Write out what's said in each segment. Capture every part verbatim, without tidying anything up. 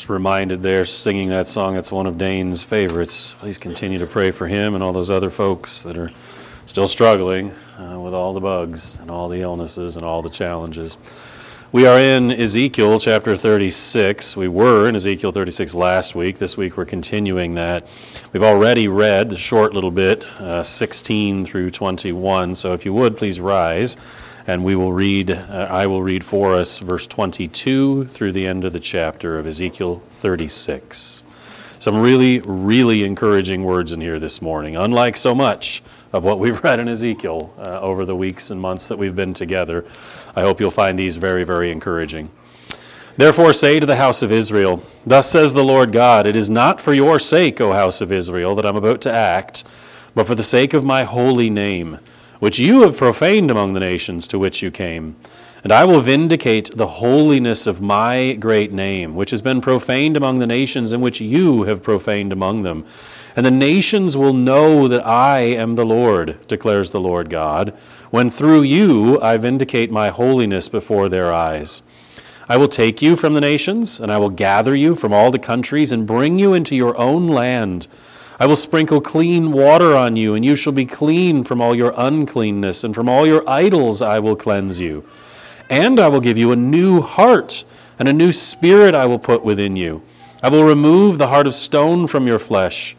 just reminded there, singing that song, it's one of Dane's favorites. Please continue to pray for him and all those other folks that are still struggling uh, with all the bugs and all the illnesses and all the challenges. We are in Ezekiel chapter thirty-six. We were in Ezekiel thirty-six last week. This week we're continuing that. We've already read the short little bit, uh, sixteen through twenty-one. So if you would, please rise. And we will read, uh, I will read for us verse twenty-two through the end of the chapter of Ezekiel thirty-six. Some really, really encouraging words in here this morning, unlike so much of what we've read in Ezekiel uh, over the weeks and months that we've been together. I hope you'll find these very, very encouraging. Therefore say to the house of Israel, thus says the Lord God, it is not for your sake, O house of Israel, that I'm about to act, but for the sake of my holy name, which you have profaned among the nations to which you came. And I will vindicate the holiness of my great name, which has been profaned among the nations, and which you have profaned among them. And the nations will know that I am the Lord, declares the Lord God, when through you I vindicate my holiness before their eyes. I will take you from the nations, and I will gather you from all the countries, and bring you into your own land. I will sprinkle clean water on you, and you shall be clean from all your uncleanness, and from all your idols I will cleanse you. And I will give you a new heart, and a new spirit I will put within you. I will remove the heart of stone from your flesh,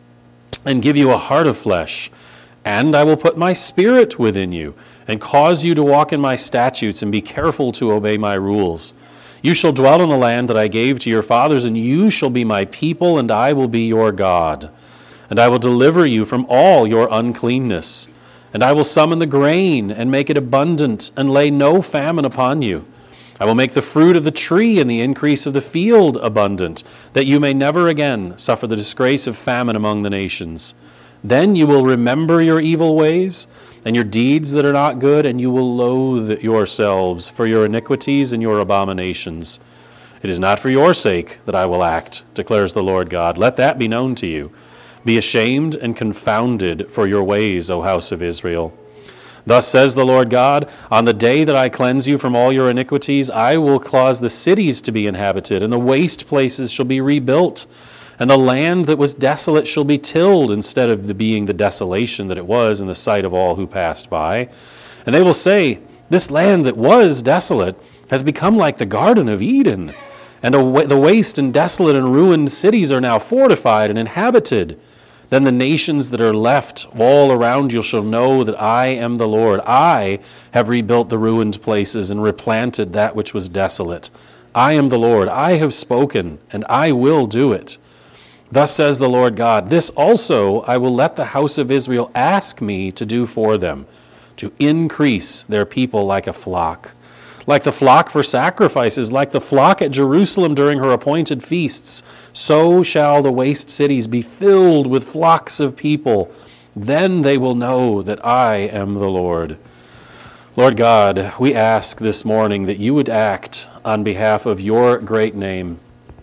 and give you a heart of flesh. And I will put my spirit within you, and cause you to walk in my statutes, and be careful to obey my rules. You shall dwell in the land that I gave to your fathers, and you shall be my people, and I will be your God. And I will deliver you from all your uncleanness. And I will summon the grain, and make it abundant, and lay no famine upon you. I will make the fruit of the tree and the increase of the field abundant, that you may never again suffer the disgrace of famine among the nations. Then you will remember your evil ways, and your deeds that are not good, and you will loathe yourselves for your iniquities and your abominations. It is not for your sake that I will act, declares the Lord God. Let that be known to you. Be ashamed and confounded for your ways, O house of Israel. Thus says the Lord God, on the day that I cleanse you from all your iniquities, I will cause the cities to be inhabited, and the waste places shall be rebuilt, and the land that was desolate shall be tilled, instead of the being the desolation that it was in the sight of all who passed by. And they will say, this land that was desolate has become like the Garden of Eden, and the waste and desolate and ruined cities are now fortified and inhabited. Then the nations that are left all around you shall know that I am the Lord. I have rebuilt the ruined places and replanted that which was desolate. I am the Lord. I have spoken, and I will do it. Thus says the Lord God, this also I will let the house of Israel ask me to do for them, to increase their people like a flock. Like the flock for sacrifices, like the flock at Jerusalem during her appointed feasts, so shall the waste cities be filled with flocks of people. Then they will know that I am the Lord. Lord God, we ask this morning that you would act on behalf of your great name.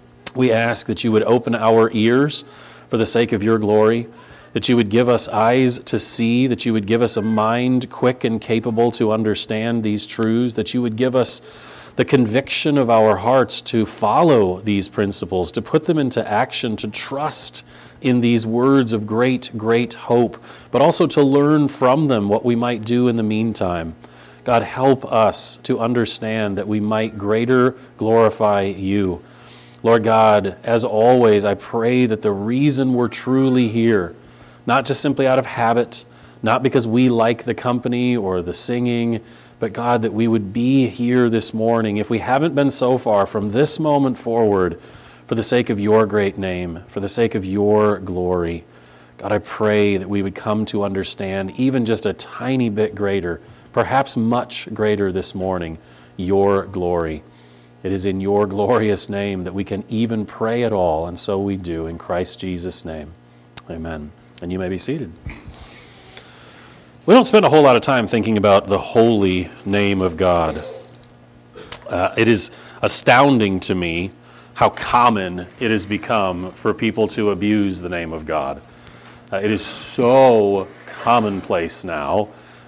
We ask that you would open our ears for the sake of your glory, that you would give us eyes to see, that you would give us a mind quick and capable to understand these truths, that you would give us the conviction of our hearts to follow these principles, to put them into action, to trust in these words of great, great hope, but also to learn from them what we might do in the meantime. God, help us to understand that we might greater glorify you. Lord God, as always, I pray that the reason we're truly here, not just simply out of habit, not because we like the company or the singing, but God, that we would be here this morning, if we haven't been so far, from this moment forward, for the sake of your great name, for the sake of your glory. God, I pray that we would come to understand even just a tiny bit greater, perhaps much greater this morning, your glory. It is in your glorious name that we can even pray at all, and so we do, in Christ Jesus' name. Amen. And you may be seated. We don't spend a whole lot of time thinking about the holy name of God. Uh, it is astounding to me how common it has become for people to abuse the name of God. Uh, it is so commonplace now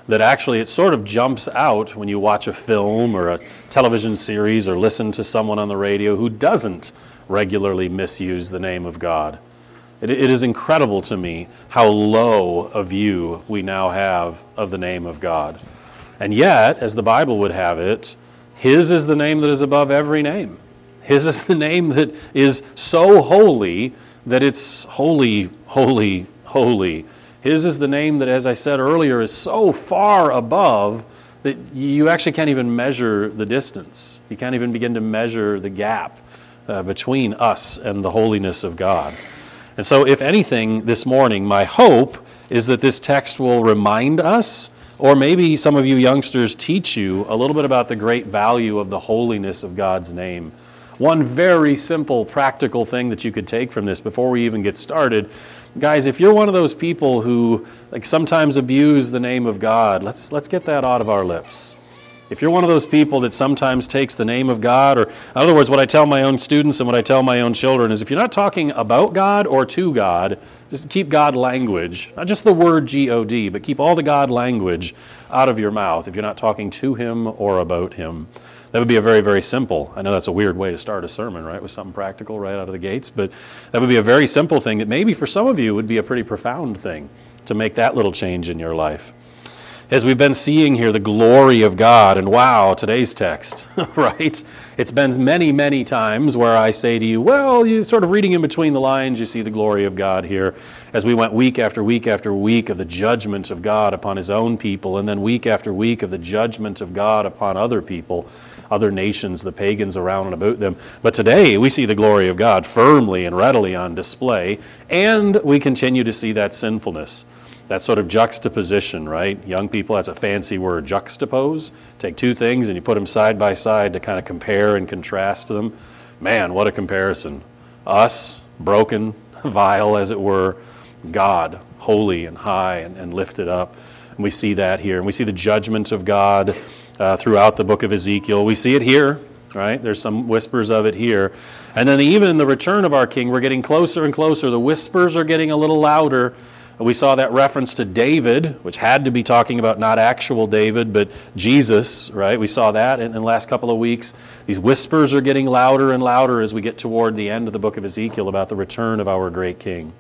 that actually it sort of jumps out when you watch a film or a television series or listen to someone on the radio who doesn't regularly misuse the name of God. It, it is incredible to me how low a view we now have of the name of God. And yet, as the Bible would have it, His is the name that is above every name. His is the name that is so holy that it's holy, holy, holy. His is the name that, as I said earlier, is so far above that you actually can't even measure the distance. You can't even begin to measure the gap uh, between us and the holiness of God. And so, if anything, this morning, my hope is that this text will remind us, or maybe some of you youngsters teach you a little bit about the great value of the holiness of God's name. One very simple, practical thing that you could take from this before we even get started. Guys, if you're one of those people who like sometimes abuse the name of God, let's let's get that out of our lips. If you're one of those people that sometimes takes the name of God, or in other words, what I tell my own students and what I tell my own children is if you're not talking about God or to God, just keep God language, not just the word G O D, but keep all the God language out of your mouth if you're not talking to Him or about Him. That would be a very, very simple, I know that's a weird way to start a sermon, right, with something practical right out of the gates, but that would be a very simple thing that maybe for some of you would be a pretty profound thing to make that little change in your life. As we've been seeing here, the glory of God, and wow, today's text, right? It's been many, many times where I say to you, well, you sort of reading in between the lines, you see the glory of God here. As we went week after week after week of the judgment of God upon His own people, and then week after week of the judgment of God upon other people, other nations, the pagans around and about them. But today we see the glory of God firmly and readily on display, and we continue to see that sinfulness. That sort of juxtaposition, right? Young people, that's a fancy word, juxtapose. Take two things and you put them side by side to kind of compare and contrast them. Man, what a comparison. Us, broken, vile as it were, God, holy and high and, and lifted up. And we see that here. And we see the judgment of God uh, throughout the book of Ezekiel. We see it here, right? There's some whispers of it here. And then even in the return of our King, we're getting closer and closer. The whispers are getting a little louder. We saw that reference to David, which had to be talking about not actual David, but Jesus, right? We saw that in the last couple of weeks. These whispers are getting louder and louder as we get toward the end of the book of Ezekiel about the return of our great King.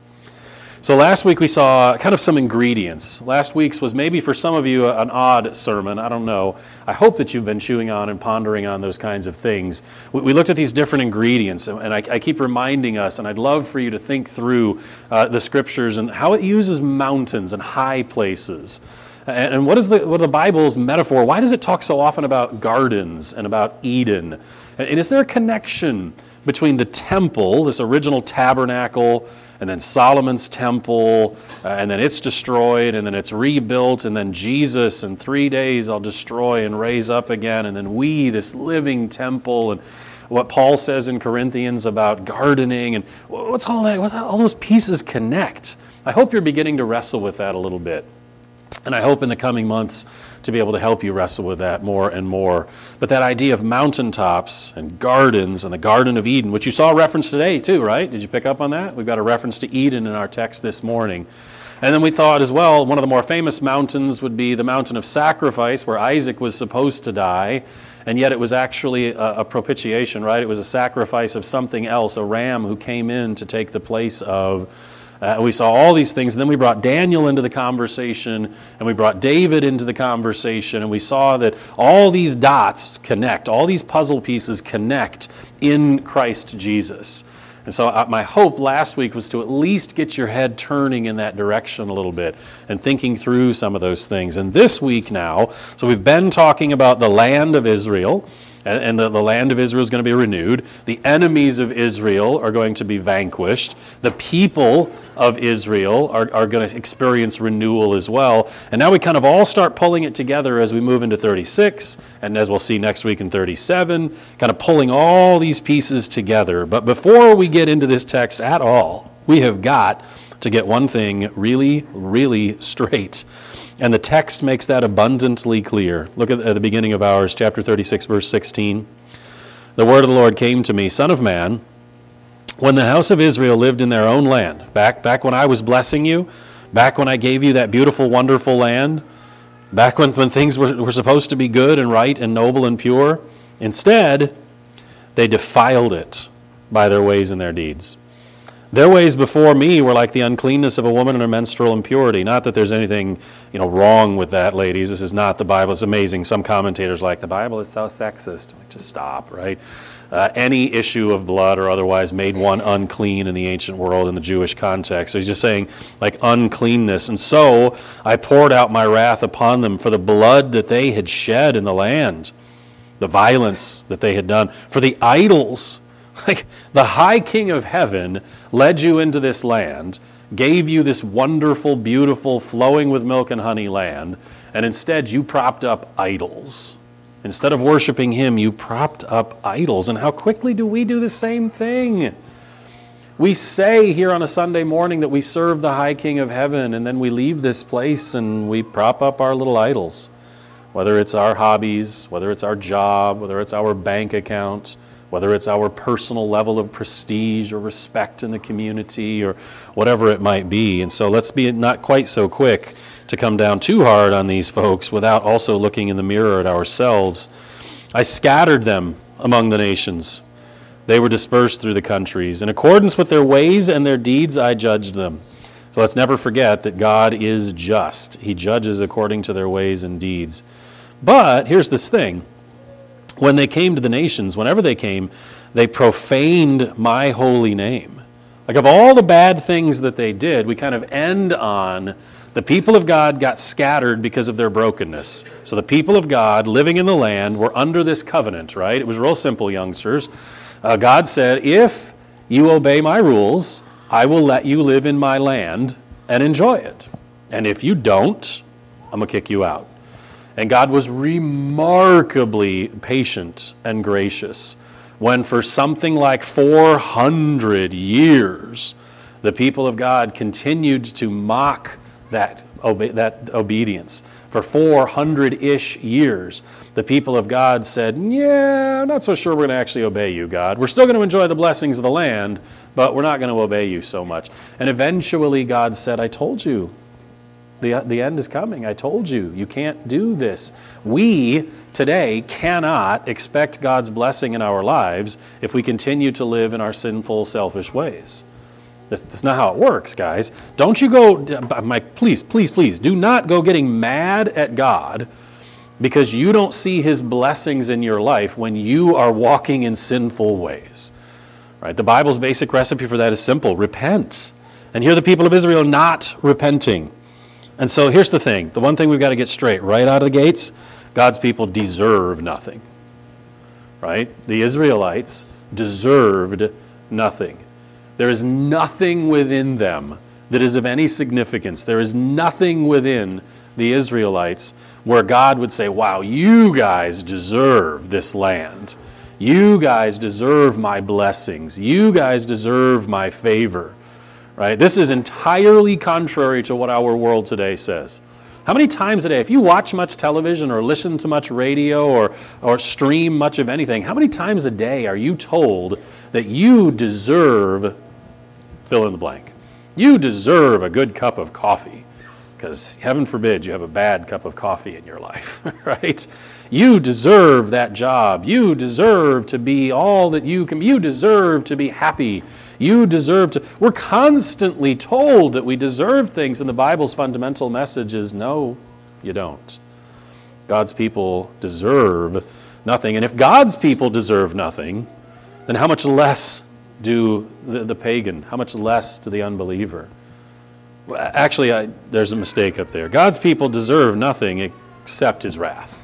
So last week we saw kind of some ingredients. Last week's was maybe for some of you an odd sermon. I don't know. I hope that you've been chewing on and pondering on those kinds of things. We looked at these different ingredients, and I, I keep reminding us, and I'd love for you to think through uh, the Scriptures and how it uses mountains and high places. And, and what is the what the Bible's metaphor? Why does it talk so often about gardens and about Eden? And, and is there a connection between the temple, this original tabernacle, and then Solomon's temple, uh, and then it's destroyed, and then it's rebuilt, and then Jesus, in three days I'll destroy and raise up again, and then we, this living temple, and what Paul says in Corinthians about gardening, and what's all that, what all those pieces connect? I hope you're beginning to wrestle with that a little bit. And I hope in the coming months to be able to help you wrestle with that more and more. But that idea of mountaintops and gardens and the Garden of Eden, which you saw a reference today too, right? Did you pick up on that? We've got a reference to Eden in our text this morning. And then we thought as well, one of the more famous mountains would be the mountain of sacrifice, where Isaac was supposed to die. And yet it was actually a, a propitiation, right? It was a sacrifice of something else, a ram who came in to take the place of Uh, we saw all these things, and then we brought Daniel into the conversation, and we brought David into the conversation, and we saw that all these dots connect, all these puzzle pieces connect in Christ Jesus. And so uh, my hope last week was to at least get your head turning in that direction a little bit and thinking through some of those things. And this week now, so we've been talking about the land of Israel, and the, the land of Israel is going to be renewed. The enemies of Israel are going to be vanquished. The people of Israel are, are going to experience renewal as well. And now we kind of all start pulling it together as we move into thirty-six, and as we'll see next week in thirty-seven, kind of pulling all these pieces together. But before we get into this text at all, we have got to get one thing really, really straight. And the text makes that abundantly clear. Look at, at the beginning of ours, chapter thirty-six, verse sixteen. The word of the Lord came to me, Son of man, when the house of Israel lived in their own land, back, back when I was blessing you, back when I gave you that beautiful, wonderful land, Back when, when things were, were supposed to be good and right and noble and pure, instead, they defiled it by their ways and their deeds. Their ways before me were like the uncleanness of a woman in her menstrual impurity. Not that there's anything, you know, wrong with that, ladies. This is not the Bible. It's amazing. Some commentators are like, the Bible is so sexist. Like, just stop, right? Uh, any issue of blood or otherwise made one unclean in the ancient world in the Jewish context. So he's just saying, like, uncleanness. And so I poured out my wrath upon them for the blood that they had shed in the land, the violence that they had done, for the idols. Like, the high King of heaven led you into this land, gave you this wonderful, beautiful, flowing with milk and honey land, and instead you propped up idols. Instead of worshiping him, you propped up idols. And how quickly do we do the same thing? We say here on a Sunday morning that we serve the high King of heaven, and then we leave this place and we prop up our little idols. Whether it's our hobbies, whether it's our job, whether it's our bank account, whether it's our personal level of prestige or respect in the community or whatever it might be. And so let's be not quite so quick to come down too hard on these folks without also looking in the mirror at ourselves. I scattered them among the nations. They were dispersed through the countries. In accordance with their ways and their deeds, I judged them. So let's never forget that God is just. He judges according to their ways and deeds. But here's this thing. When they came to the nations, whenever they came, they profaned my holy name. Like, of all the bad things that they did, we kind of end on the people of God got scattered because of their brokenness. So the people of God living in the land were under this covenant, right? It was real simple, youngsters. Uh, God said, if you obey my rules, I will let you live in my land and enjoy it. And if you don't, I'm going to kick you out. And God was remarkably patient and gracious when for something like four hundred years, the people of God continued to mock that, obe- that obedience. For four hundred-ish years, the people of God said, yeah, I'm not so sure we're going to actually obey you, God. We're still going to enjoy the blessings of the land, but we're not going to obey you so much. And eventually God said, I told you. The, the end is coming. I told you, you can't do this. We today cannot expect God's blessing in our lives if we continue to live in our sinful, selfish ways. That's, that's not how it works, guys. Don't you go, my, please, please, please, do not go getting mad at God because you don't see his blessings in your life when you are walking in sinful ways. Right? The Bible's basic recipe for that is simple. Repent. And here are the people of Israel not repenting. And so here's the thing. The one thing we've got to get straight right out of the gates, God's people deserve nothing. Right? The Israelites deserved nothing. There is nothing within them that is of any significance. There is nothing within the Israelites where God would say, wow, you guys deserve this land. You guys deserve my blessings. You guys deserve my favor. Right? This is entirely contrary to what our world today says. How many times a day, if you watch much television or listen to much radio or, or stream much of anything, how many times a day are you told that you deserve fill in the blank? You deserve a good cup of coffee because heaven forbid you have a bad cup of coffee in your life, right? You deserve that job. You deserve to be all that you can. You deserve to be happy. You deserve to. We're constantly told that we deserve things, and the Bible's fundamental message is no, you don't. God's people deserve nothing. And if God's people deserve nothing, then how much less do the, the pagan? How much less to the unbeliever? Well, actually, I, there's a mistake up there. God's people deserve nothing except his wrath.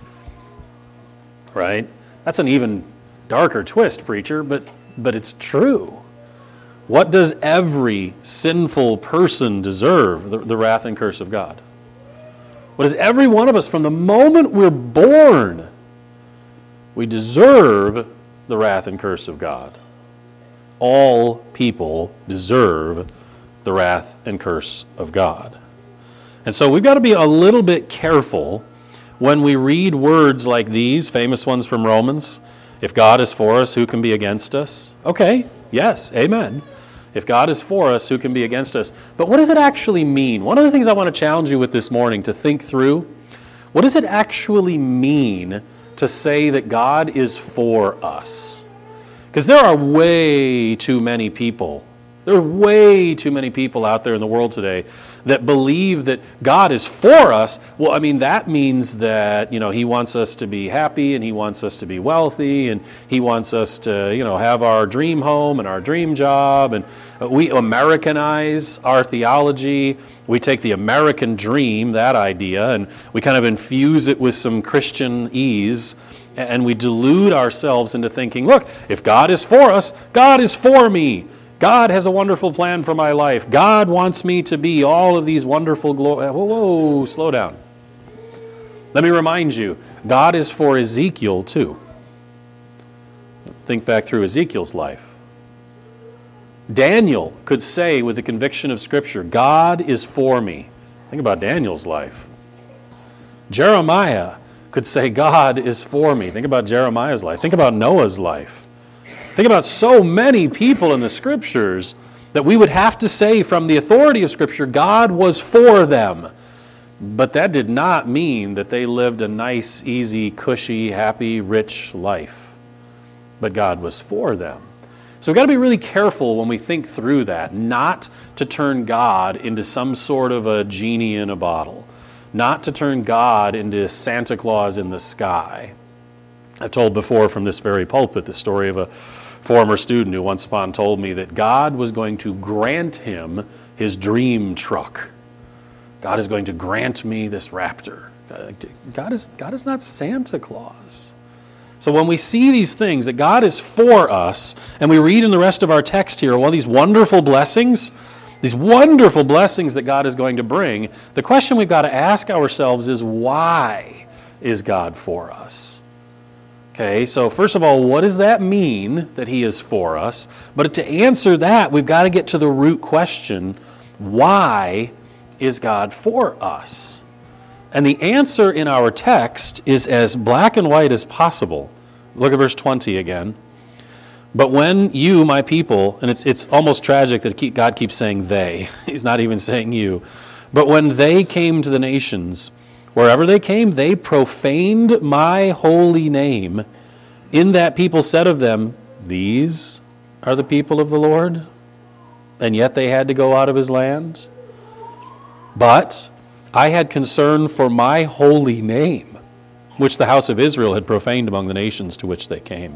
Right? That's an even darker twist, preacher, but but it's true. What does every sinful person deserve? The, the wrath and curse of God. What does every one of us, from the moment we're born, we deserve the wrath and curse of God. All people deserve the wrath and curse of God. And so we've got to be a little bit careful when we read words like these, famous ones from Romans. If God is for us, who can be against us? Okay, yes, amen. If God is for us, who can be against us? But what does it actually mean? One of the things I want to challenge you with this morning to think through What does it actually mean to say that God is for us? Because there are way too many people, there are way too many people out there in the world today that believe that God is for us. Well, I mean, that means that, you know, he wants us to be happy and he wants us to be wealthy and he wants us to, you know, have our dream home and our dream job. And we Americanize our theology. We take the American dream, that idea, and we kind of infuse it with some Christian ease. And we delude ourselves into thinking, look, if God is for us, God is for me. God has a wonderful plan for my life. God wants me to be all of these wonderful glory. Whoa, whoa, slow down. Let me remind you, God is for Ezekiel too. Think back through Ezekiel's life. Daniel could say with the conviction of Scripture, God is for me. Think about Daniel's life. Jeremiah could say, God is for me. Think about Jeremiah's life. Think about Noah's life. Think about so many people in the Scriptures that we would have to say from the authority of Scripture, God was for them. But that did not mean that they lived a nice, easy, cushy, happy, rich life. But God was for them. So we've got to be really careful when we think through that, not to turn God into some sort of a genie in a bottle, not to turn God into Santa Claus in the sky. I've told before from this very pulpit the story of a former student who once upon told me that God was going to grant him his dream truck. God is going to grant me this Raptor. God is, God is not Santa Claus. So when we see these things, that God is for us, and we read in the rest of our text here, all these wonderful blessings, these wonderful blessings that God is going to bring, the question we've got to ask ourselves is, why is God for us? Okay, so first of all, what does that mean that he is for us? But to answer that, we've got to get to the root question, why is God for us? And the answer in our text is as black and white as possible. Look at verse twenty again. But when you, my people, and it's it's almost tragic that God keeps saying they. He's not even saying you. But when they came to the nations, wherever they came, they profaned my holy name. In that people said of them, these are the people of the Lord, and yet they had to go out of his land. But I had concern for my holy name, which the house of Israel had profaned among the nations to which they came.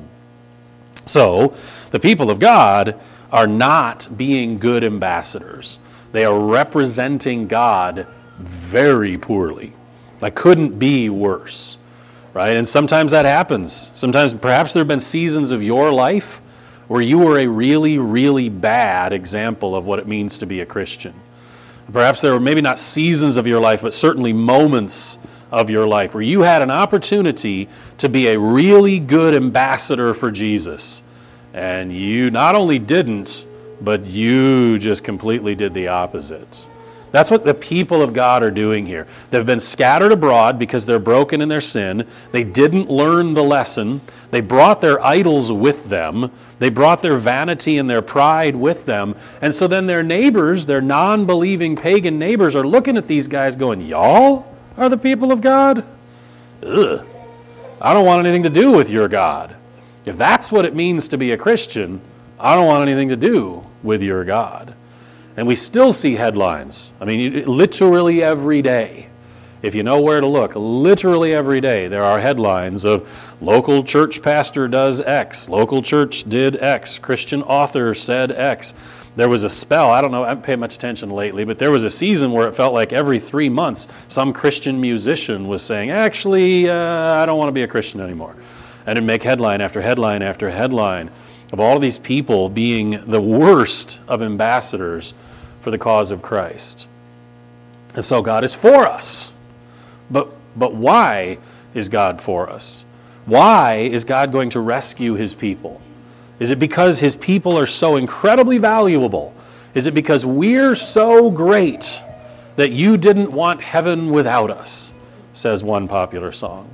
So, the people of God are not being good ambassadors. They are representing God very poorly. That couldn't be worse, right? And sometimes that happens. Sometimes, perhaps there have been seasons of your life where you were a really, really bad example of what it means to be a Christian. Perhaps there were maybe not seasons of your life, but certainly moments of your life where you had an opportunity to be a really good ambassador for Jesus. And you not only didn't, but you just completely did the opposite. That's what the people of God are doing here. They've been scattered abroad because they're broken in their sin. They didn't learn the lesson. They brought their idols with them. They brought their vanity and their pride with them. And so then their neighbors, their non-believing pagan neighbors, are looking at these guys going, y'all are the people of God? Ugh. I don't want anything to do with your God. If that's what it means to be a Christian, I don't want anything to do with your God. And we still see headlines. I mean, literally every day. If you know where to look, literally every day there are headlines of local church pastor does X, local church did X, Christian author said X. There was a spell, I don't know, I haven't paid much attention lately, but there was a season where it felt like every three months some Christian musician was saying, actually, uh, I don't want to be a Christian anymore. And it'd make headline after headline after headline of all these people being the worst of ambassadors for the cause of Christ. And so God is for us. But but why is God for us? Why is God going to rescue his people? Is it because his people are so incredibly valuable? Is it because we're so great that you didn't want heaven without us, says one popular song?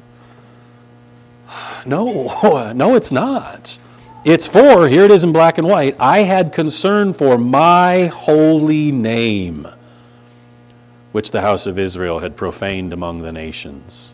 No, no, it's not. It's for, here it is in black and white, I had concern for my holy name, which the house of Israel had profaned among the nations.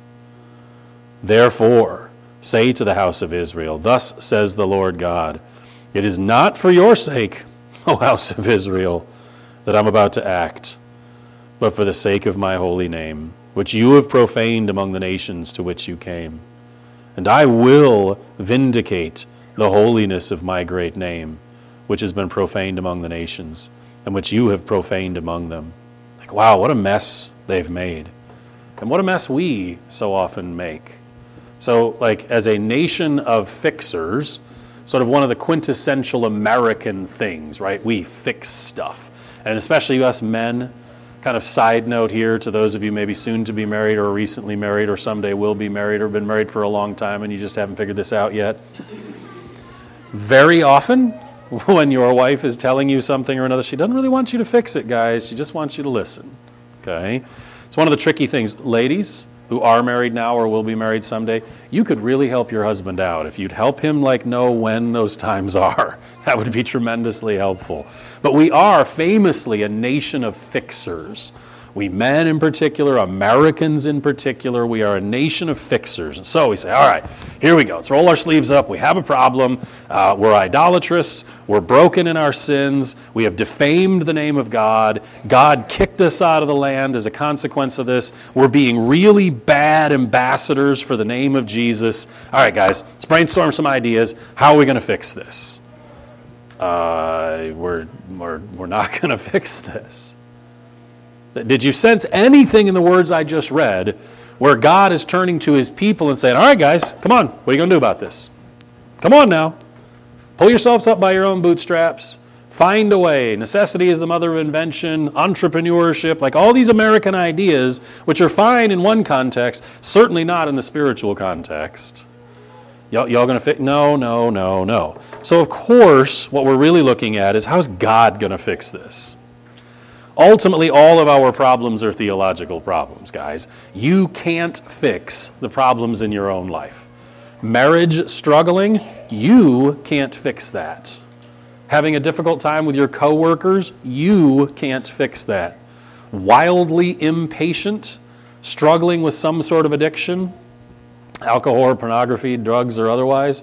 Therefore, say to the house of Israel, thus says the Lord God, it is not for your sake, O house of Israel, that I'm about to act, but for the sake of my holy name, which you have profaned among the nations to which you came. And I will vindicate the holiness of my great name, which has been profaned among the nations, and which you have profaned among them. Like, wow, what a mess they've made. And what a mess we so often make. So, like, as a nation of fixers, sort of one of the quintessential American things, right? We fix stuff. And especially us men, kind of side note here to those of you maybe soon to be married or recently married or someday will be married or been married for a long time and you just haven't figured this out yet. Very often, when your wife is telling you something or another, she doesn't really want you to fix it, guys. She just wants you to listen, okay? It's one of the tricky things. Ladies who are married now or will be married someday, you could really help your husband out if you'd help him like know when those times are. That would be tremendously helpful. But we are famously a nation of fixers. We men in particular, Americans in particular, we are a nation of fixers. And so we say, all right, here we go. Let's roll our sleeves up. We have a problem. Uh, we're idolatrous. We're broken in our sins. We have defamed the name of God. God kicked us out of the land as a consequence of this. We're being really bad ambassadors for the name of Jesus. All right, guys, let's brainstorm some ideas. How are we going to fix this? Uh, we're, we're, we're not going to fix this. Did you sense anything in the words I just read where God is turning to his people and saying, all right, guys, come on. What are you going to do about this? Come on now. Pull yourselves up by your own bootstraps. Find a way. Necessity is the mother of invention. Entrepreneurship, like all these American ideas, which are fine in one context, certainly not in the spiritual context. Y'all, y'all going to fix? No, no, no, no. So, of course, what we're really looking at is how's God going to fix this? Ultimately, all of our problems are theological problems, guys. You can't fix the problems in your own life. Marriage struggling, you can't fix that. Having a difficult time with your coworkers, you can't fix that. Wildly impatient, struggling with some sort of addiction, alcohol or pornography, drugs or otherwise,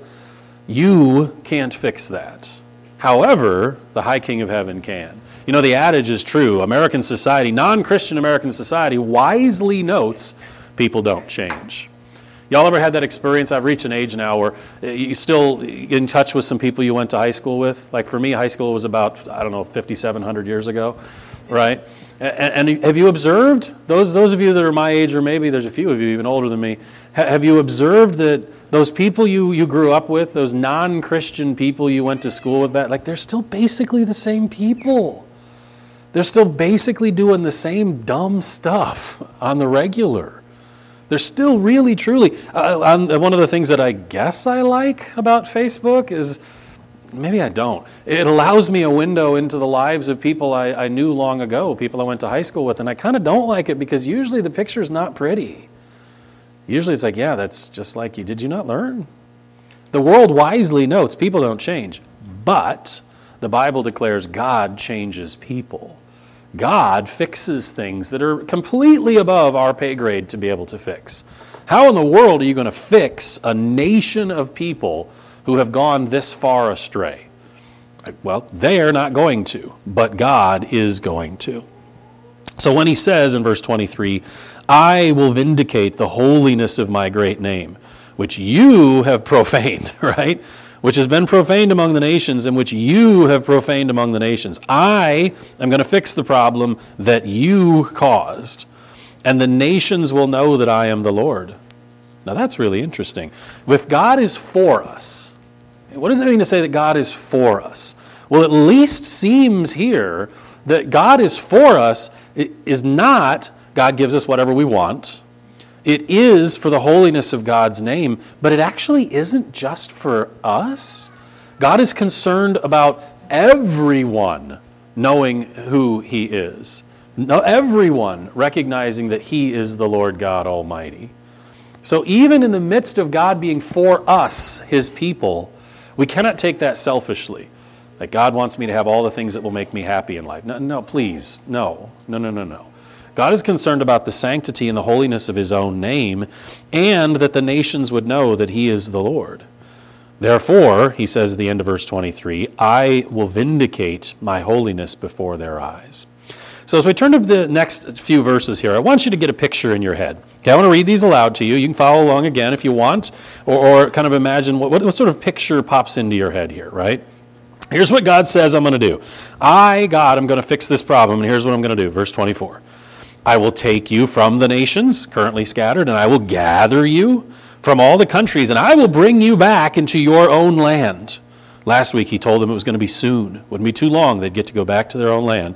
you can't fix that. However, the High King of Heaven can. You know, the adage is true. American society, non-Christian American society, wisely notes people don't change. Y'all ever had that experience? I've reached an age now where you still in touch with some people you went to high school with. Like for me, high school was about, I don't know, fifty-seven hundred years ago, right? And, and have you observed, those those of you that are my age, or maybe there's a few of you even older than me, have you observed that those people you, you grew up with, those non-Christian people you went to school with, like they're still basically the same people. They're still basically doing the same dumb stuff on the regular. They're still really, truly. Uh, one of the things that I guess I like about Facebook is, maybe I don't, it allows me a window into the lives of people I, I knew long ago, people I went to high school with, and I kind of don't like it because usually the picture's not pretty. Usually it's like, yeah, that's just like you. Did you not learn? The world wisely notes people don't change, but the Bible declares God changes people. God fixes things that are completely above our pay grade to be able to fix. How in the world are you going to fix a nation of people who have gone this far astray? Well, they are not going to, but God is going to. So when he says in verse twenty-three, I will vindicate the holiness of my great name, which you have profaned, right? Which has been profaned among the nations, and which you have profaned among the nations. I am going to fix the problem that you caused, and the nations will know that I am the Lord. Now that's really interesting. If God is for us, what does it mean to say that God is for us? Well, at least seems here that God is for us is not God gives us whatever we want. It is for the holiness of God's name, but it actually isn't just for us. God is concerned about everyone knowing who he is. No, everyone recognizing that he is the Lord God Almighty. So even in the midst of God being for us, his people, we cannot take that selfishly. Like God wants me to have all the things that will make me happy in life. No, no, please, no, no, no, no, no. God is concerned about the sanctity and the holiness of his own name, and that the nations would know that he is the Lord. Therefore, he says at the end of verse twenty-three, I will vindicate my holiness before their eyes. So as we turn to the next few verses here, I want you to get a picture in your head. Okay, I want to read these aloud to you. You can follow along again if you want, or, or kind of imagine what, what, what sort of picture pops into your head here, right? Here's what God says I'm going to do. I, God, am going to fix this problem, and here's what I'm going to do. Verse twenty-four. I will take you from the nations currently scattered, and I will gather you from all the countries, and I will bring you back into your own land. Last week he told them it was going to be soon. Wouldn't be too long. They'd get to go back to their own land.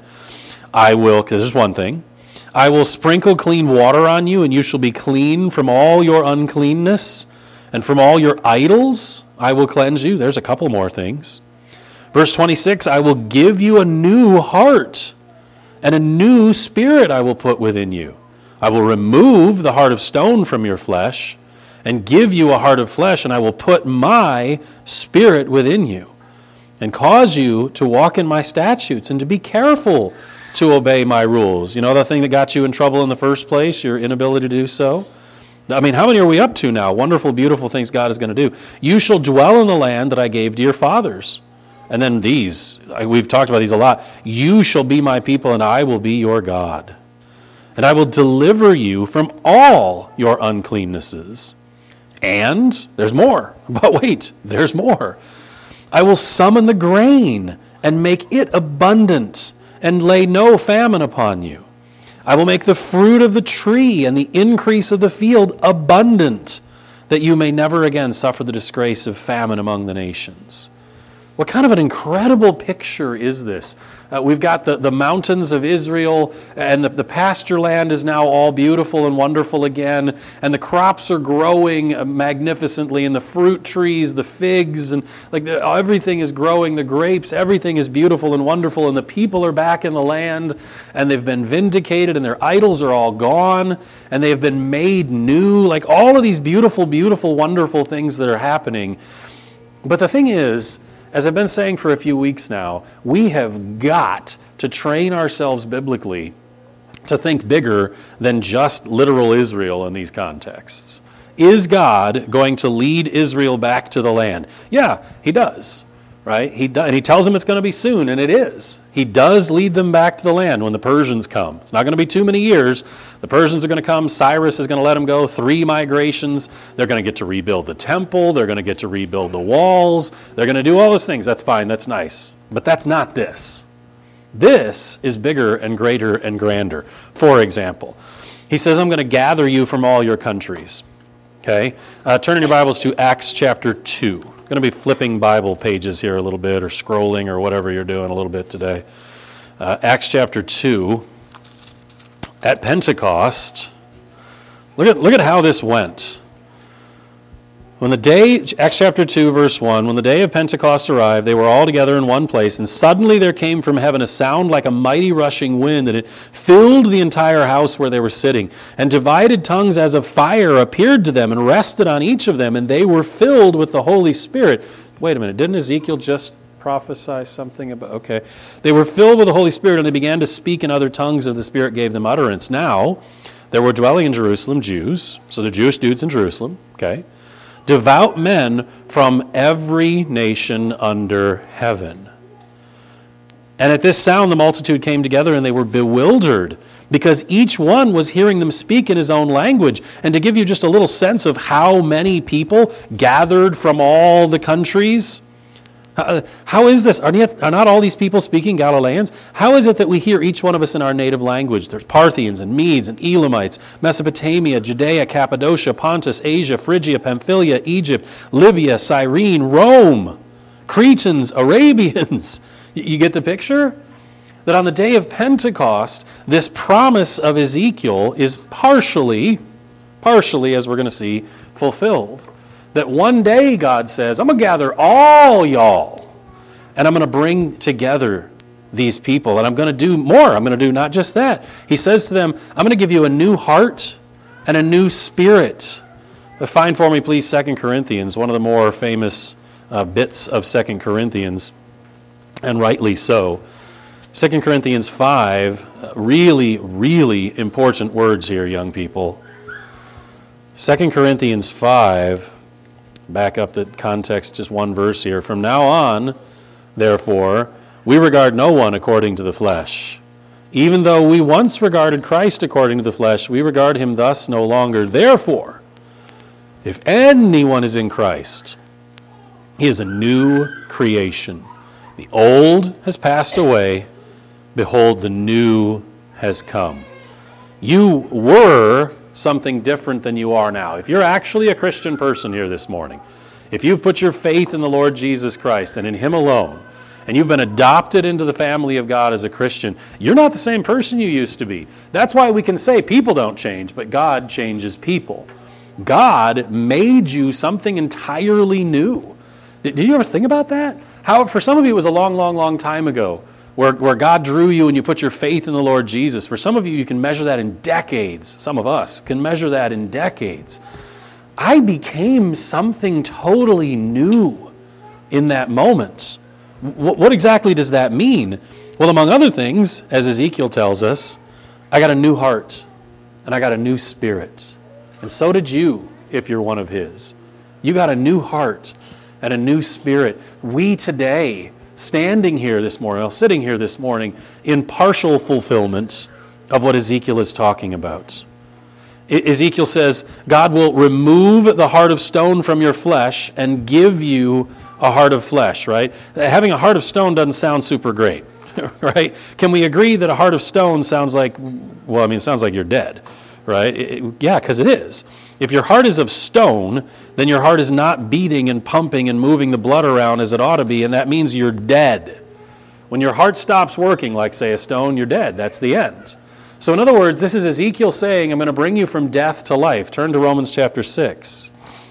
I will, because there's one thing, I will sprinkle clean water on you, and you shall be clean from all your uncleanness, and from all your idols I will cleanse you. There's a couple more things. Verse twenty-six, I will give you a new heart, and a new spirit I will put within you. I will remove the heart of stone from your flesh, and give you a heart of flesh, and I will put my spirit within you, and cause you to walk in my statutes, and to be careful to obey my rules. You know the thing that got you in trouble in the first place, your inability to do so? I mean, how many are we up to now? Wonderful, beautiful things God is going to do. You shall dwell in the land that I gave to your fathers. And then these, we've talked about these a lot. You shall be my people, and I will be your God. And I will deliver you from all your uncleannesses. And there's more. But wait, there's more. I will summon the grain and make it abundant, and lay no famine upon you. I will make the fruit of the tree and the increase of the field abundant, that you may never again suffer the disgrace of famine among the nations. What kind of an incredible picture is this? Uh, we've got the, the mountains of Israel, and the, the pasture land is now all beautiful and wonderful again, and the crops are growing magnificently, and the fruit trees, the figs, and like the, everything is growing, the grapes, everything is beautiful and wonderful, and the people are back in the land, and they've been vindicated, and their idols are all gone, and they've been made new, like all of these beautiful, beautiful, wonderful things that are happening. But the thing is, as I've been saying for a few weeks now, we have got to train ourselves biblically to think bigger than just literal Israel in these contexts. Is God going to lead Israel back to the land? Yeah, he does, right? He does, and he tells them it's going to be soon, and it is. He does lead them back to the land when the Persians come. It's not going to be too many years. The Persians are going to come. Cyrus is going to let them go. Three migrations. They're going to get to rebuild the temple. They're going to get to rebuild the walls. They're going to do all those things. That's fine. That's nice. But that's not this. This is bigger and greater and grander. For example, he says, I'm going to gather you from all your countries. Okay? Uh, turn in your Bibles to Acts chapter two. I'm going to be flipping Bible pages here a little bit, or scrolling, or whatever you're doing a little bit today. Uh, Acts chapter two. At Pentecost, look at, look at how this went. When the day, Acts chapter two, verse one, when the day of Pentecost arrived, they were all together in one place, and suddenly there came from heaven a sound like a mighty rushing wind, and it filled the entire house where they were sitting. And divided tongues as of fire appeared to them and rested on each of them, and they were filled with the Holy Spirit. Wait a minute, didn't Ezekiel just prophesy something about, okay. They were filled with the Holy Spirit, and they began to speak in other tongues as the Spirit gave them utterance. Now, there were dwelling in Jerusalem Jews, so the Jewish dudes in Jerusalem, okay, devout men from every nation under heaven. And at this sound the multitude came together, and they were bewildered, because each one was hearing them speak in his own language. And to give you just a little sense of how many people gathered from all the countries, Uh, how is this? Are not all these people speaking Galileans? How is it that we hear each one of us in our native language? There's Parthians and Medes and Elamites, Mesopotamia, Judea, Cappadocia, Pontus, Asia, Phrygia, Pamphylia, Egypt, Libya, Cyrene, Rome, Cretans, Arabians. You get the picture? That on the day of Pentecost, this promise of Ezekiel is partially, partially, as we're going to see, fulfilled. That one day, God says, I'm going to gather all y'all, and I'm going to bring together these people, and I'm going to do more. I'm going to do not just that. He says to them, I'm going to give you a new heart and a new spirit. Find for me, please, Second Corinthians, one of the more famous uh, bits of Second Corinthians, and rightly so. Second Corinthians five, really, really important words here, young people. Second Corinthians five, back up the context, just one verse here. From now on, therefore, we regard no one according to the flesh. Even though we once regarded Christ according to the flesh, we regard him thus no longer. Therefore, if anyone is in Christ, he is a new creation. The old has passed away. Behold, the new has come. You were something different than you are now. If you're actually a Christian person here this morning, if you've put your faith in the Lord Jesus Christ and in him alone, and you've been adopted into the family of God as a Christian, you're not the same person you used to be. That's why we can say people don't change, but God changes people. God made you something entirely new. Did, did you ever think about that? How, for some of you, it was a long, long, long time ago where, where God drew you and you put your faith in the Lord Jesus. For some of you, you can measure that in decades. Some of us can measure that in decades. I became something totally new in that moment. W- what exactly does that mean? Well, among other things, as Ezekiel tells us, I got a new heart and I got a new spirit. And so did you, if you're one of his. You got a new heart and a new spirit. We today, standing here this morning, well, sitting here this morning, in partial fulfillment of what Ezekiel is talking about. E- Ezekiel says, God will remove the heart of stone from your flesh and give you a heart of flesh, right? Having a heart of stone doesn't sound super great, right? Can we agree that a heart of stone sounds like, well, I mean, it sounds like you're dead, right? It, it, yeah, because it is. If your heart is of stone, then your heart is not beating and pumping and moving the blood around as it ought to be, and that means you're dead. When your heart stops working, like, say, a stone, you're dead. That's the end. So in other words, this is Ezekiel saying, I'm going to bring you from death to life. Turn to Romans chapter six.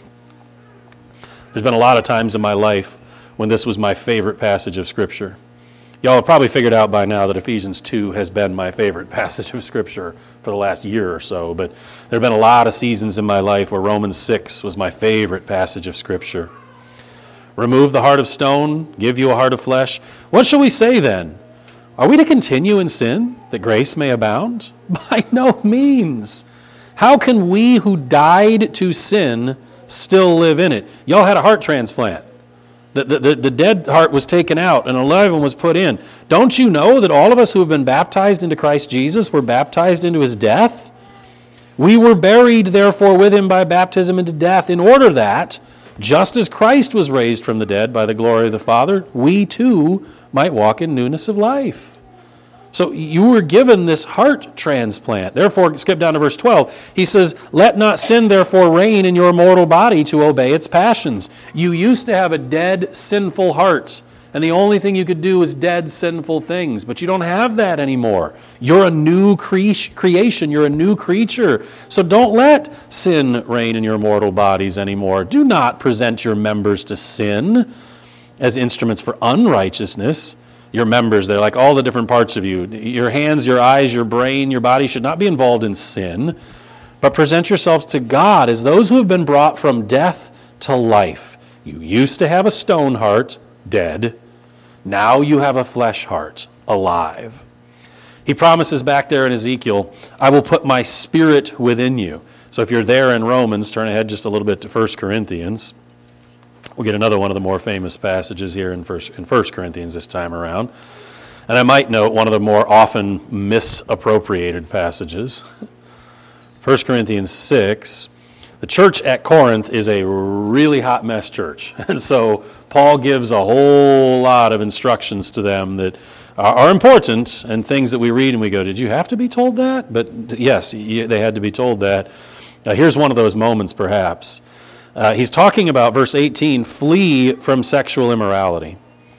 There's been a lot of times in my life when this was my favorite passage of Scripture. Y'all have probably figured out by now that Ephesians two has been my favorite passage of Scripture for the last year or so, but there have been a lot of seasons in my life where Romans six was my favorite passage of Scripture. Remove the heart of stone, give you a heart of flesh. What shall we say then? Are we to continue in sin, that grace may abound? By no means. How can we who died to sin still live in it? Y'all had a heart transplant. The, the, the dead heart was taken out and a live one was put in. Don't you know that all of us who have been baptized into Christ Jesus were baptized into his death? We were buried, therefore, with him by baptism into death, in order that, just as Christ was raised from the dead by the glory of the Father, we too might walk in newness of life. So you were given this heart transplant. Therefore, skip down to verse twelve. He says, let not sin therefore reign in your mortal body to obey its passions. You used to have a dead, sinful heart, and the only thing you could do is dead, sinful things. But you don't have that anymore. You're a new cre- creation. You're a new creature. So don't let sin reign in your mortal bodies anymore. Do not present your members to sin as instruments for unrighteousness. Your members, they're like all the different parts of you. Your hands, your eyes, your brain, your body should not be involved in sin, but present yourselves to God as those who have been brought from death to life. You used to have a stone heart, dead. Now you have a flesh heart, alive. He promises back there in Ezekiel, I will put my spirit within you. So if you're there in Romans, turn ahead just a little bit to First Corinthians. We'll get another one of the more famous passages here in First, in First Corinthians this time around. And I might note one of the more often misappropriated passages. First Corinthians six. The church at Corinth is a really hot mess church. And so Paul gives a whole lot of instructions to them that are, are important and things that we read and we go, did you have to be told that? But yes, they had to be told that. Now, here's one of those moments perhaps. Uh, he's talking about, verse eighteen, flee from sexual immorality.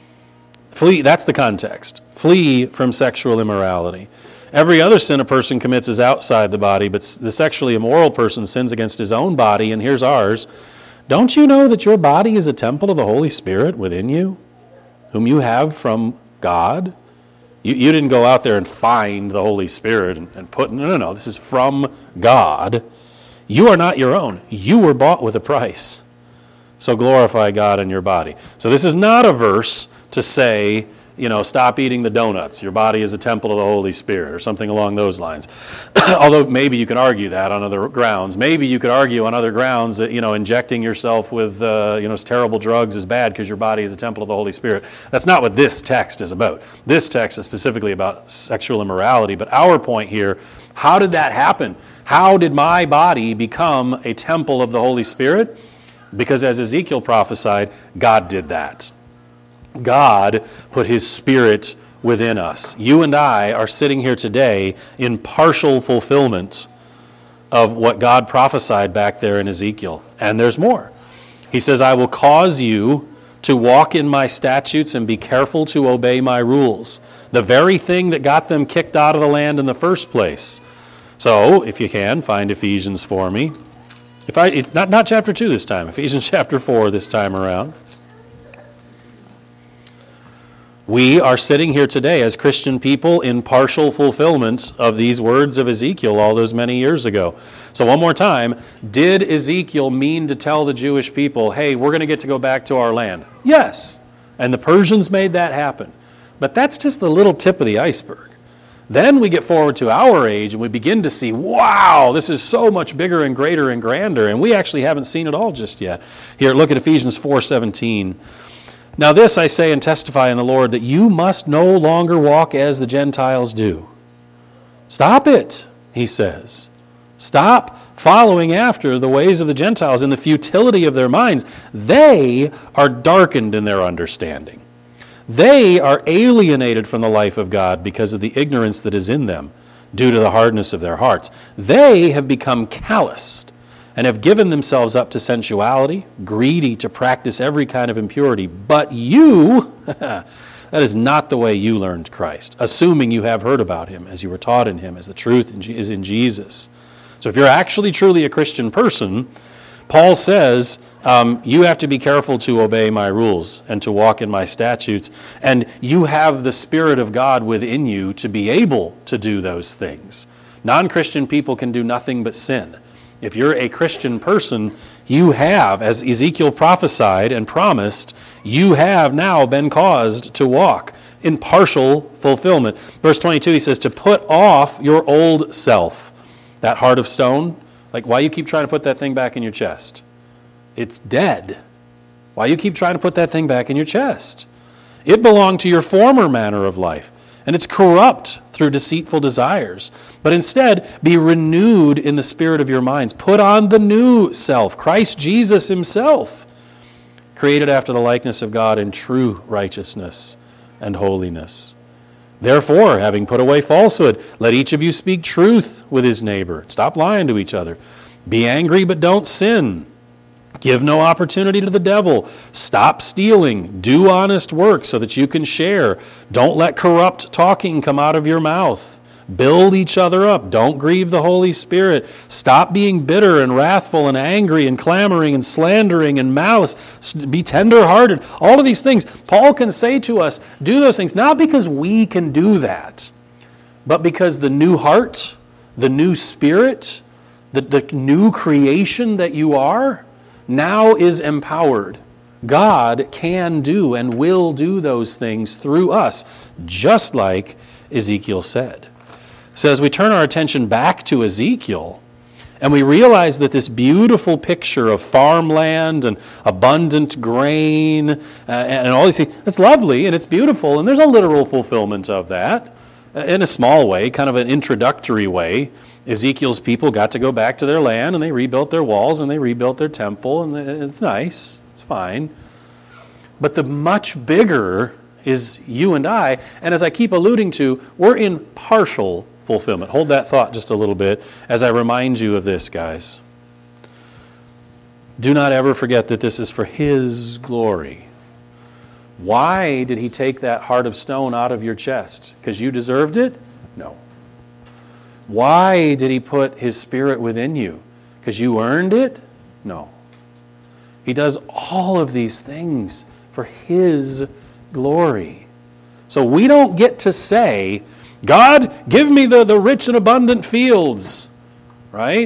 Flee, that's the context. Flee from sexual immorality. Every other sin a person commits is outside the body, but the sexually immoral person sins against his own body, and here's ours. Don't you know that your body is a temple of the Holy Spirit within you, whom you have from God? You, you didn't go out there and find the Holy Spirit and, and put, no, no, no, this is from God. You are not your own. You were bought with a price. So glorify God in your body. So this is not a verse to say you know, stop eating the donuts. Your body is a temple of the Holy Spirit, or something along those lines. Although maybe you can argue that on other grounds. Maybe you could argue on other grounds that, you know, injecting yourself with, uh, you know, terrible drugs is bad because your body is a temple of the Holy Spirit. That's not what this text is about. This text is specifically about sexual immorality. But our point here, how did that happen? How did my body become a temple of the Holy Spirit? Because as Ezekiel prophesied, God did that. God put his Spirit within us. You and I are sitting here today in partial fulfillment of what God prophesied back there in Ezekiel. And there's more. He says, I will cause you to walk in my statutes and be careful to obey my rules. The very thing that got them kicked out of the land in the first place. So, if you can, find Ephesians for me. If I, if not, not chapter two this time, Ephesians chapter four this time around. We are sitting here today as Christian people in partial fulfillment of these words of Ezekiel all those many years ago. So one more time, did Ezekiel mean to tell the Jewish people, hey, we're going to get to go back to our land? Yes. And the Persians made that happen. But that's just the little tip of the iceberg. Then we get forward to our age and we begin to see, wow, this is so much bigger and greater and grander. And we actually haven't seen it all just yet. Here, look at Ephesians four seventeen. Now this I say and testify in the Lord, that you must no longer walk as the Gentiles do. Stop it, he says. Stop following after the ways of the Gentiles in the futility of their minds. They are darkened in their understanding. They are alienated from the life of God because of the ignorance that is in them, due to the hardness of their hearts. They have become calloused and have given themselves up to sensuality, greedy to practice every kind of impurity. But you, that is not the way you learned Christ, assuming you have heard about him as you were taught in him, as the truth is in Jesus. So if you're actually truly a Christian person, Paul says, um, you have to be careful to obey my rules and to walk in my statutes. And you have the Spirit of God within you to be able to do those things. Non-Christian people can do nothing but sin. If you're a Christian person, you have, as Ezekiel prophesied and promised, you have now been caused to walk in partial fulfillment. Verse twenty-two, he says, to put off your old self. That heart of stone, like why you keep trying to put that thing back in your chest? It's dead. Why you keep trying to put that thing back in your chest? It belonged to your former manner of life. And it's corrupt through deceitful desires. But instead, be renewed in the spirit of your minds. Put on the new self, Christ Jesus himself, created after the likeness of God in true righteousness and holiness. Therefore, having put away falsehood, let each of you speak truth with his neighbor. Stop lying to each other. Be angry, but don't sin. Give no opportunity to the devil. Stop stealing. Do honest work so that you can share. Don't let corrupt talking come out of your mouth. Build each other up. Don't grieve the Holy Spirit. Stop being bitter and wrathful and angry and clamoring and slandering and malice. Be tender-hearted. All of these things, Paul can say to us, do those things, not because we can do that, but because the new heart, the new spirit, the, the new creation that you are, now is empowered. God can do and will do those things through us, just like Ezekiel said. So as we turn our attention back to Ezekiel, and we realize that this beautiful picture of farmland and abundant grain uh, and all these things, it's lovely and it's beautiful, and there's a literal fulfillment of that in a small way, kind of an introductory way. Ezekiel's people got to go back to their land, and they rebuilt their walls, and they rebuilt their temple, and it's nice. It's fine. But the much bigger is you and I, and as I keep alluding to, we're in partial fulfillment. Hold that thought just a little bit as I remind you of this, guys. Do not ever forget that this is for his glory. Why did he take that heart of stone out of your chest? Because you deserved it? No. Why did he put his Spirit within you? Because you earned it? No. He does all of these things for his glory. So we don't get to say, God, give me the, the rich and abundant fields, right?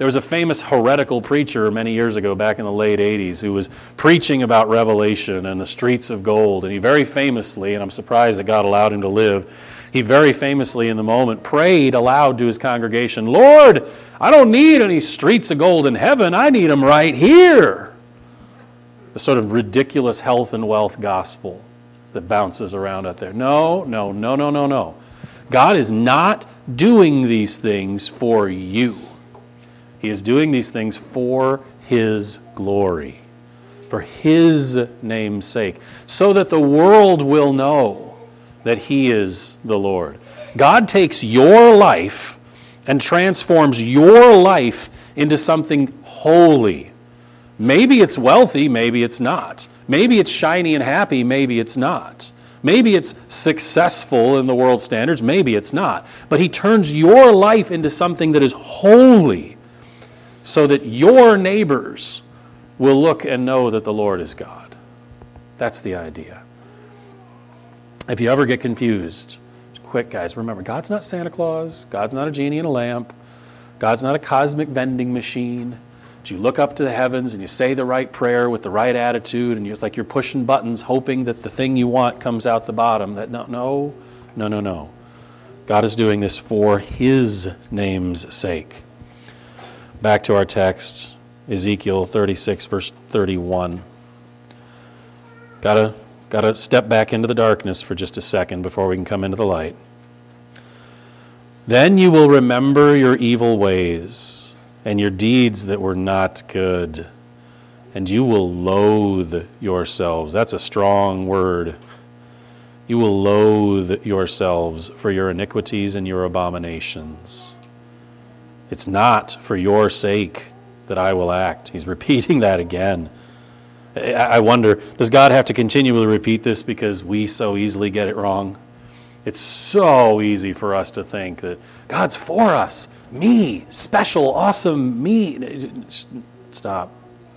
There was a famous heretical preacher many years ago, back in the late eighties, who was preaching about Revelation and the streets of gold. And he very famously, and I'm surprised that God allowed him to live, he very famously in the moment prayed aloud to his congregation, "Lord, I don't need any streets of gold in heaven. I need them right here." The sort of ridiculous health and wealth gospel that bounces around out there. No, no, no, no, no, no. God is not doing these things for you. He is doing these things for His glory, for His name's sake, so that the world will know that He is the Lord. God takes your life and transforms your life into something holy. Maybe it's wealthy, maybe it's not. Maybe it's shiny and happy, maybe it's not. Maybe it's successful in the world standards, maybe it's not. But He turns your life into something that is holy, so that your neighbors will look and know that the Lord is God. That's the idea. If you ever get confused, quick guys, remember, God's not Santa Claus. God's not a genie in a lamp. God's not a cosmic vending machine. But you look up to the heavens and you say the right prayer with the right attitude, and it's like you're pushing buttons hoping that the thing you want comes out the bottom. That no, no, no, no, no. God is doing this for His name's sake. Back to our text, Ezekiel thirty-six, verse thirty-one. Gotta, gotta step back into the darkness for just a second before we can come into the light. Then you will remember your evil ways and your deeds that were not good, and you will loathe yourselves. That's a strong word. You will loathe yourselves for your iniquities and your abominations. It's not for your sake that I will act. He's repeating that again. I wonder, does God have to continually repeat this because we so easily get it wrong? It's so easy for us to think that God's for us. Me, special, awesome, me. Stop.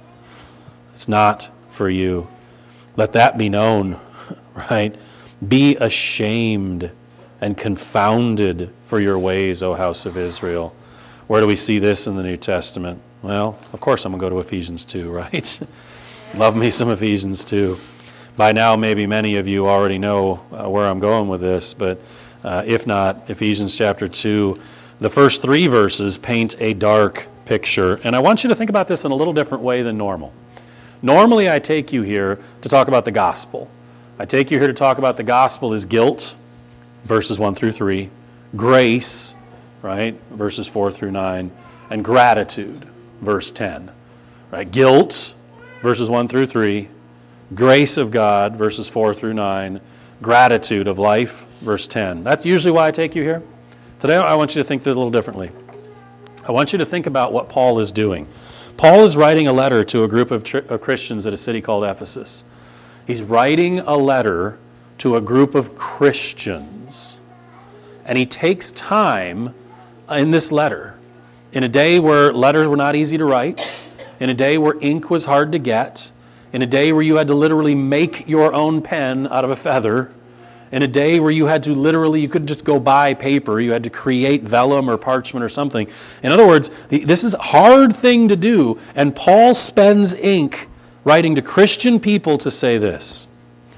It's not for you. Let that be known, right? Be ashamed and confounded for your ways, O house of Israel. Where do we see this in the New Testament? Well, of course I'm going to go to Ephesians two, right? Love me some Ephesians two. By now, maybe many of you already know uh, where I'm going with this, but uh, if not, Ephesians chapter two, the first three verses paint a dark picture. And I want you to think about this in a little different way than normal. Normally, I take you here to talk about the gospel. I take you here to talk about the gospel is guilt, verses one through three, grace, right, verses four through nine, and gratitude, verse ten. Right, guilt, verses one through three, grace of God, verses four through nine, gratitude of life, verse ten. That's usually why I take you here. Today I want you to think a little differently. I want you to think about what Paul is doing. Paul is writing a letter to a group of, tri- of Christians at a city called Ephesus. He's writing a letter to a group of Christians. And he takes time in this letter, in a day where letters were not easy to write, in a day where ink was hard to get, in a day where you had to literally make your own pen out of a feather, in a day where you had to literally, you couldn't just go buy paper, you had to create vellum or parchment or something. In other words, this is a hard thing to do, and Paul spends ink writing to Christian people to say this: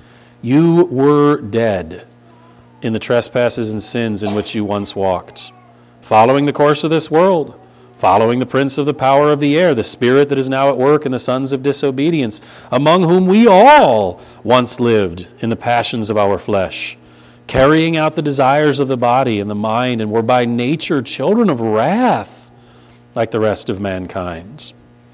you were dead in the trespasses and sins in which you once walked, following the course of this world, following the prince of the power of the air, the spirit that is now at work in the sons of disobedience, among whom we all once lived in the passions of our flesh, carrying out the desires of the body and the mind, and were by nature children of wrath, like the rest of mankind.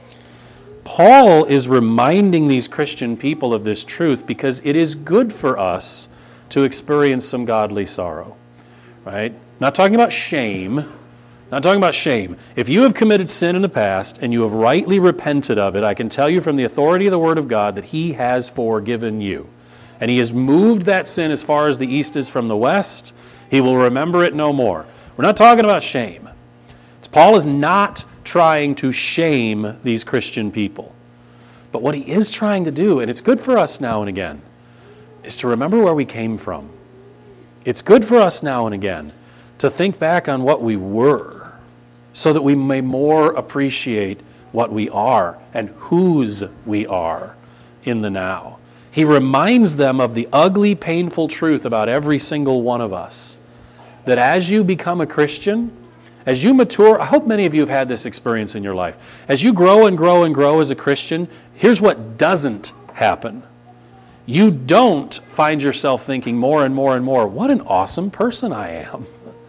Paul is reminding these Christian people of this truth because it is good for us to experience some godly sorrow, right? Not talking about shame, not talking about shame. If you have committed sin in the past and you have rightly repented of it, I can tell you from the authority of the Word of God that He has forgiven you. And He has moved that sin as far as the east is from the west. He will remember it no more. We're not talking about shame. Paul is not trying to shame these Christian people. But what he is trying to do, and it's good for us now and again, is to remember where we came from. It's good for us now and again to think back on what we were so that we may more appreciate what we are and whose we are in the now. He reminds them of the ugly, painful truth about every single one of us, that as you become a Christian, as you mature, I hope many of you have had this experience in your life. As you grow and grow and grow as a Christian, here's what doesn't happen. You don't find yourself thinking more and more and more, what an awesome person I am.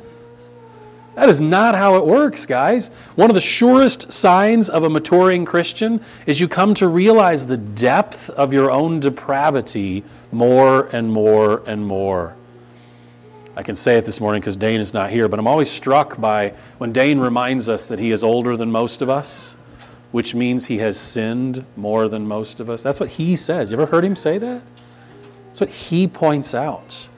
That is not how it works, guys. One of the surest signs of a maturing Christian is you come to realize the depth of your own depravity more and more and more. I can say it this morning because Dane is not here, but I'm always struck by when Dane reminds us that he is older than most of us, which means he has sinned more than most of us. That's what he says. You ever heard him say that? That's what he points out.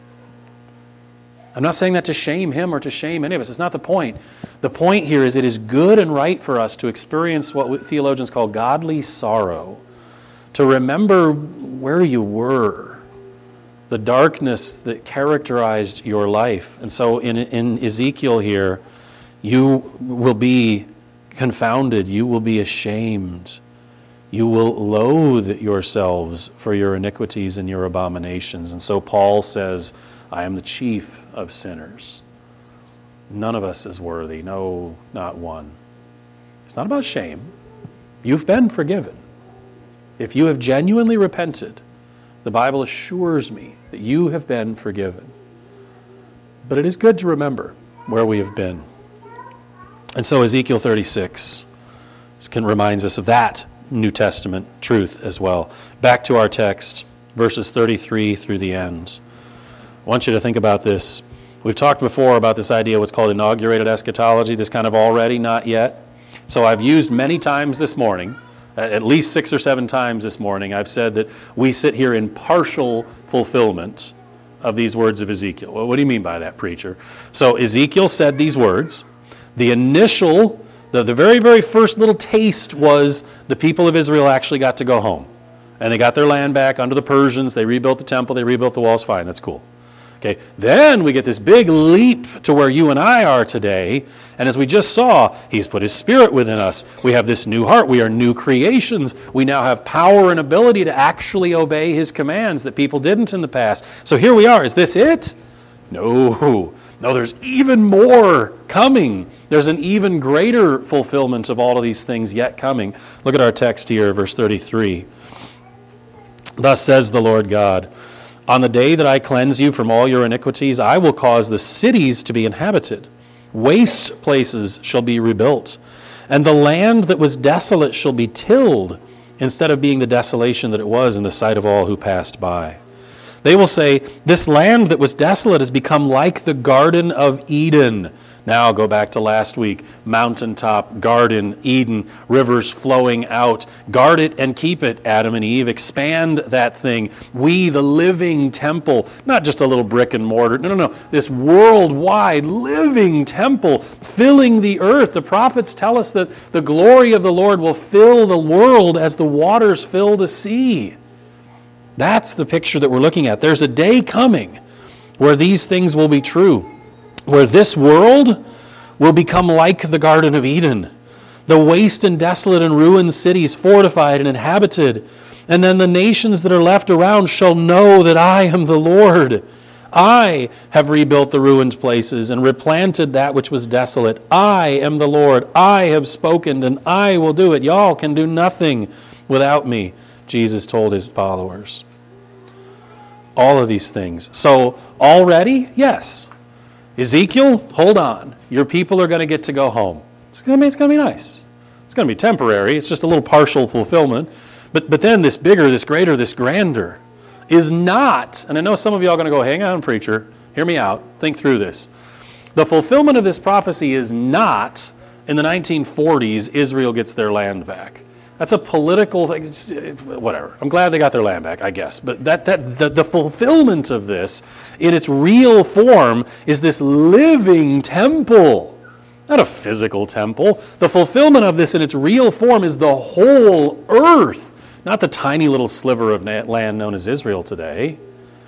I'm not saying that to shame him or to shame any of us. It's not the point. The point here is it is good and right for us to experience what theologians call godly sorrow, to remember where you were, the darkness that characterized your life. And so in, in Ezekiel here, you will be confounded, you will be ashamed, you will loathe yourselves for your iniquities and your abominations. And so Paul says, I am the chief of sinners. None of us is worthy, no, not one. It's not about shame. You've been forgiven. If you have genuinely repented, the Bible assures me that you have been forgiven. But it is good to remember where we have been. And so Ezekiel thirty-six can reminds us of that New Testament truth as well. Back to our text, verses thirty-three through the end. I want you to think about this. We've talked before about this idea of what's called inaugurated eschatology, this kind of already, not yet. So I've used many times this morning, at least six or seven times this morning, I've said that we sit here in partial fulfillment of these words of Ezekiel. Well, what do you mean by that, preacher? So Ezekiel said these words. The initial, the, the very, very first little taste was the people of Israel actually got to go home. And they got their land back under the Persians. They rebuilt the temple. They rebuilt the walls. Fine, that's cool. Okay, then we get this big leap to where you and I are today. And as we just saw, He's put His Spirit within us. We have this new heart. We are new creations. We now have power and ability to actually obey His commands that people didn't in the past. So here we are. Is this it? No. No, there's even more coming. There's an even greater fulfillment of all of these things yet coming. Look at our text here, verse thirty-three. Thus says the Lord God, on the day that I cleanse you from all your iniquities, I will cause the cities to be inhabited. Waste places shall be rebuilt, and the land that was desolate shall be tilled, instead of being the desolation that it was in the sight of all who passed by. They will say, this land that was desolate has become like the Garden of Eden. Now go back to last week. Mountaintop, garden, Eden, rivers flowing out. Guard it and keep it, Adam and Eve. Expand that thing. We, the living temple, not just a little brick and mortar. No, no, no. This worldwide living temple filling the earth. The prophets tell us that the glory of the Lord will fill the world as the waters fill the sea. That's the picture that we're looking at. There's a day coming where these things will be true, where this world will become like the Garden of Eden, the waste and desolate and ruined cities fortified and inhabited. And then the nations that are left around shall know that I am the Lord. I have rebuilt the ruined places and replanted that which was desolate. I am the Lord. I have spoken and I will do it. Y'all can do nothing without me, Jesus told his followers. All of these things. So already, yes. Ezekiel, hold on. Your people are going to get to go home. It's going to be, it's going to be nice. It's going to be temporary. It's just a little partial fulfillment. But, but then this bigger, this greater, this grander is not, and I know some of you are going to go, hang on, preacher, hear me out, think through this. The fulfillment of this prophecy is not in the nineteen forties, Israel gets their land back. That's a political thing, whatever. I'm glad they got their land back, I guess. But that that the, the fulfillment of this in its real form is this living temple, not a physical temple. The fulfillment of this in its real form is the whole earth, not the tiny little sliver of land known as Israel today.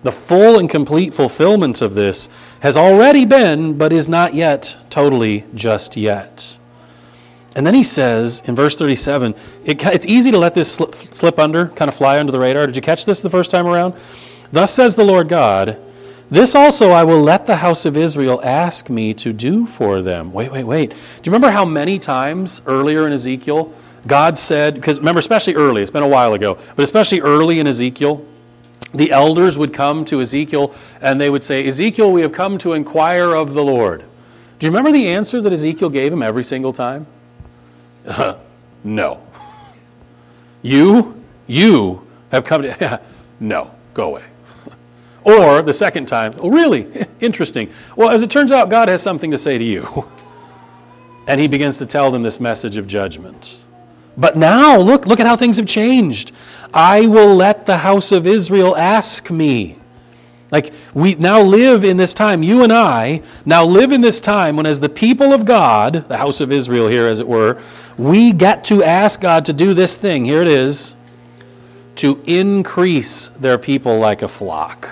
The full and complete fulfillment of this has already been, but is not yet totally just yet. And then he says in verse thirty-seven, it, it's easy to let this slip, slip under, kind of fly under the radar. Did you catch this the first time around? Thus says the Lord God, this also I will let the house of Israel ask me to do for them. Wait, wait, wait. Do you remember how many times earlier in Ezekiel God said, because remember, especially early, it's been a while ago, but especially early in Ezekiel, the elders would come to Ezekiel and they would say, Ezekiel, we have come to inquire of the Lord. Do you remember the answer that Ezekiel gave him every single time? Uh, no. You, you have come to, no, go away. Or the second time, oh really? Interesting. Well, as it turns out, God has something to say to you. And he begins to tell them this message of judgment. But now, look, look at how things have changed. I will let the house of Israel ask me. Like, we now live in this time, you and I now live in this time when as the people of God, the house of Israel here as it were, we get to ask God to do this thing. Here it is. To increase their people like a flock.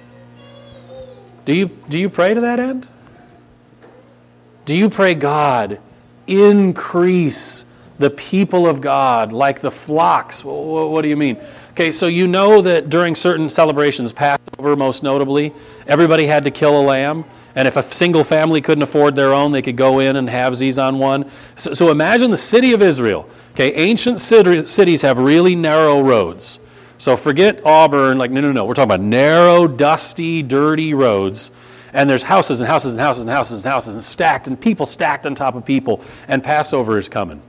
Do you, do you pray to that end? Do you pray, God, increase the people of God like the flocks? What do you mean? Okay, so you know that during certain celebrations, Passover most notably, everybody had to kill a lamb. And if a single family couldn't afford their own, they could go in and have these on one. So, so imagine the city of Israel. Okay, ancient cities have really narrow roads. So forget Auburn, like, no, no, no. We're talking about narrow, dusty, dirty roads. And there's houses and houses and houses and houses and houses and stacked and people stacked on top of people. And Passover is coming.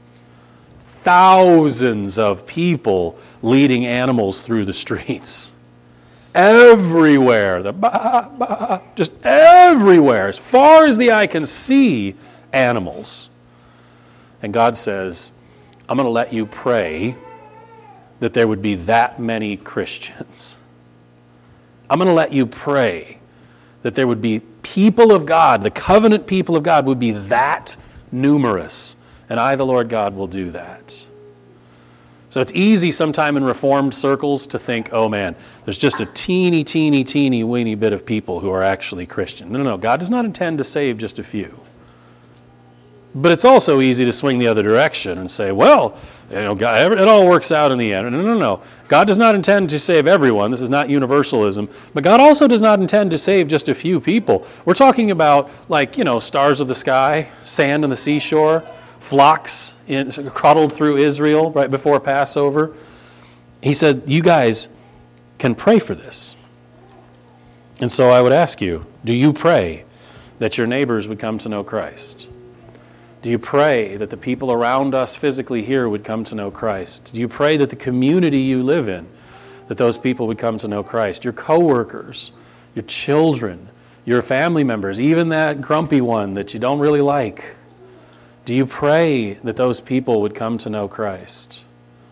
Thousands of people leading animals through the streets. Everywhere. The bah, bah, just everywhere. As far as the eye can see, animals. And God says, I'm going to let you pray that there would be that many Christians. I'm going to let you pray that there would be people of God, the covenant people of God would be that numerous. And I, the Lord God, will do that. So it's easy sometime in Reformed circles to think, oh man, there's just a teeny, teeny, teeny, weeny bit of people who are actually Christian. No, no, no. God does not intend to save just a few. But it's also easy to swing the other direction and say, well, you know, God, it all works out in the end. No, no, no. God does not intend to save everyone. This is not universalism. But God also does not intend to save just a few people. We're talking about, like, you know, stars of the sky, sand on the seashore, flocks in, crawled through Israel right before Passover. He said, you guys can pray for this. And so I would ask you, do you pray that your neighbors would come to know Christ? Do you pray that the people around us physically here would come to know Christ? Do you pray that the community you live in, that those people would come to know Christ? Your coworkers, your children, your family members, even that grumpy one that you don't really like. Do you pray that those people would come to know Christ?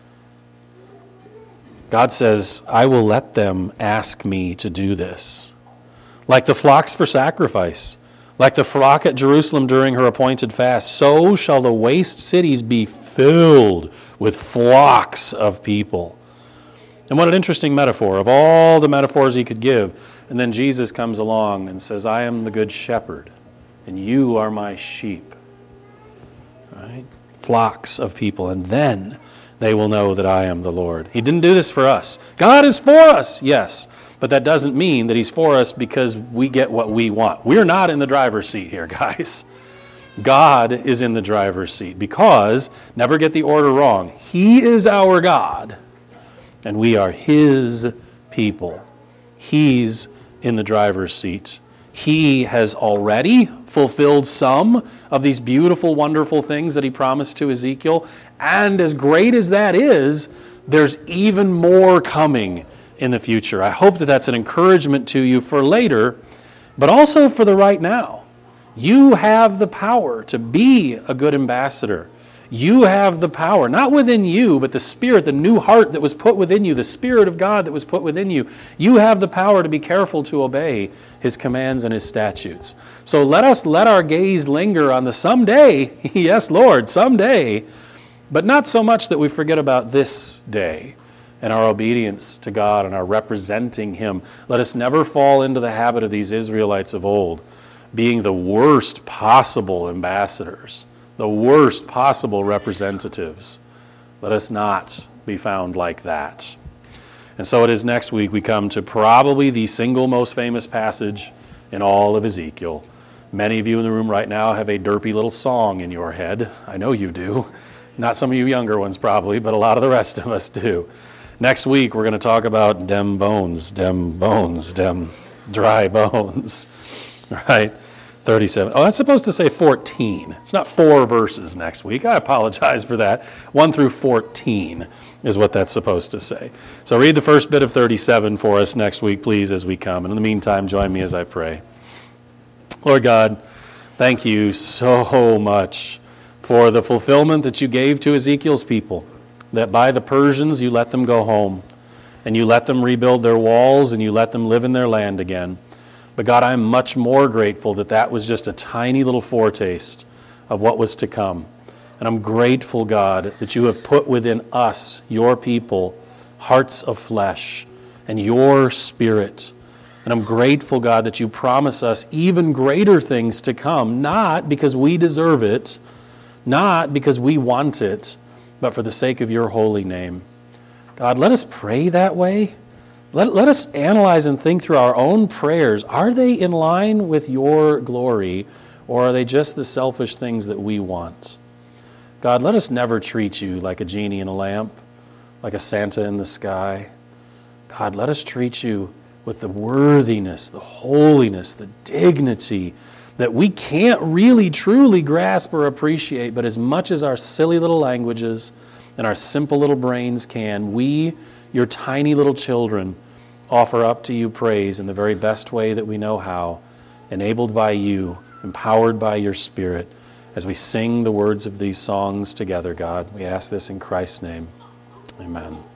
God says, I will let them ask me to do this. Like the flocks for sacrifice. Like the flock at Jerusalem during her appointed fast, so shall the waste cities be filled with flocks of people. And what an interesting metaphor of all the metaphors he could give. And then Jesus comes along and says, I am the good shepherd, and you are my sheep. Right? Flocks of people. And then they will know that I am the Lord. He didn't do this for us. God is for us, yes. But that doesn't mean that he's for us because we get what we want. We're not in the driver's seat here, guys. God is in the driver's seat because, never get the order wrong, he is our God and we are his people. He's in the driver's seat. He has already fulfilled some of these beautiful, wonderful things that he promised to Ezekiel. And as great as that is, there's even more coming in the future. I hope that that's an encouragement to you for later, but also for the right now. You have the power to be a good ambassador. You have the power, not within you, but the Spirit, the new heart that was put within you, the Spirit of God that was put within you. You have the power to be careful to obey his commands and his statutes. So let us let our gaze linger on the someday, yes, Lord, someday, but not so much that we forget about this day and our obedience to God and our representing him. Let us never fall into the habit of these Israelites of old, being the worst possible ambassadors, the worst possible representatives. Let us not be found like that. And so it is next week we come to probably the single most famous passage in all of Ezekiel. Many of you in the room right now have a derpy little song in your head. I know you do. Not some of you younger ones probably, but a lot of the rest of us do. Next week we're going to talk about dem bones, dem bones, dem dry bones. Right? thirty-seven. Oh, that's supposed to say fourteen. It's not four verses next week. I apologize for that. one through fourteen is what that's supposed to say. So read the first bit of thirty-seven for us next week, please, as we come. And in the meantime, join me as I pray. Lord God, thank you so much for the fulfillment that you gave to Ezekiel's people, that by the Persians you let them go home, and you let them rebuild their walls, and you let them live in their land again. But God, I'm much more grateful that that was just a tiny little foretaste of what was to come. And I'm grateful, God, that you have put within us, your people, hearts of flesh and your spirit. And I'm grateful, God, that you promise us even greater things to come, not because we deserve it, not because we want it, but for the sake of your holy name. God, let us pray that way. Let, let us analyze and think through our own prayers. Are they in line with your glory, or are they just the selfish things that we want? God, let us never treat you like a genie in a lamp, like a Santa in the sky. God, let us treat you with the worthiness, the holiness, the dignity that we can't really truly grasp or appreciate, but as much as our silly little languages and our simple little brains can, we, your tiny little children, offer up to you praise in the very best way that we know how, enabled by you, empowered by your Spirit, as we sing the words of these songs together, God. We ask this in Christ's name. Amen.